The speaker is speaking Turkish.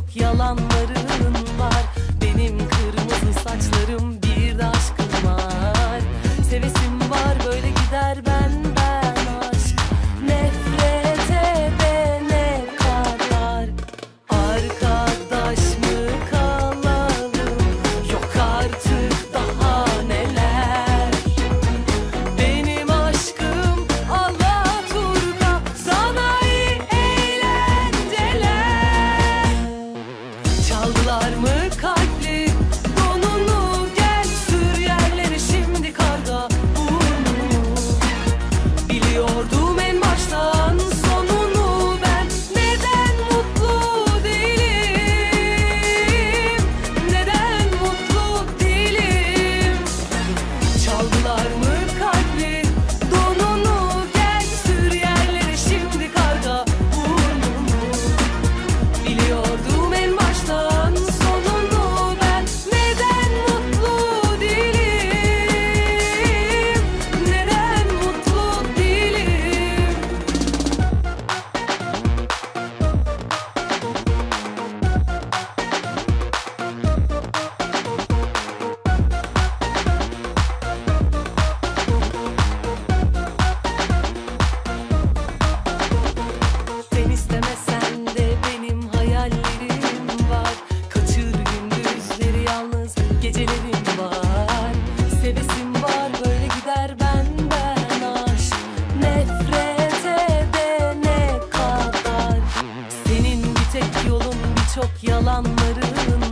birçok yalanların var. Benim kırmızı saçlarım, bir de aşkım var. Sevesim var, böyle gider benden aşk. Nefret edene kadar arkadaş mı kalalım? Yok artık daha neler. Benim aşkım alaturka, sana iyi eğlenceler. Çaldılar mı kalpli donunu, gel sür yerlere şimdi karga burnunu. Biliyordum en baştan sonunu, ben neden mutlu değilim, neden mutlu değilim. Çaldılar mı kalpli donunu, gel sür yerlere şimdi karga burnunu. Biliyordum en baştan sonunu, ben neden mutlu değilim, neden mutlu değilim. Sen istemesen de benim hayallerim var. Kaçır gündüzleri yalnız gecelerim var. Sevesim var, böyle gider benden aşk. Nefret edene kadar. Senin bir tek yolun, birçok yalanların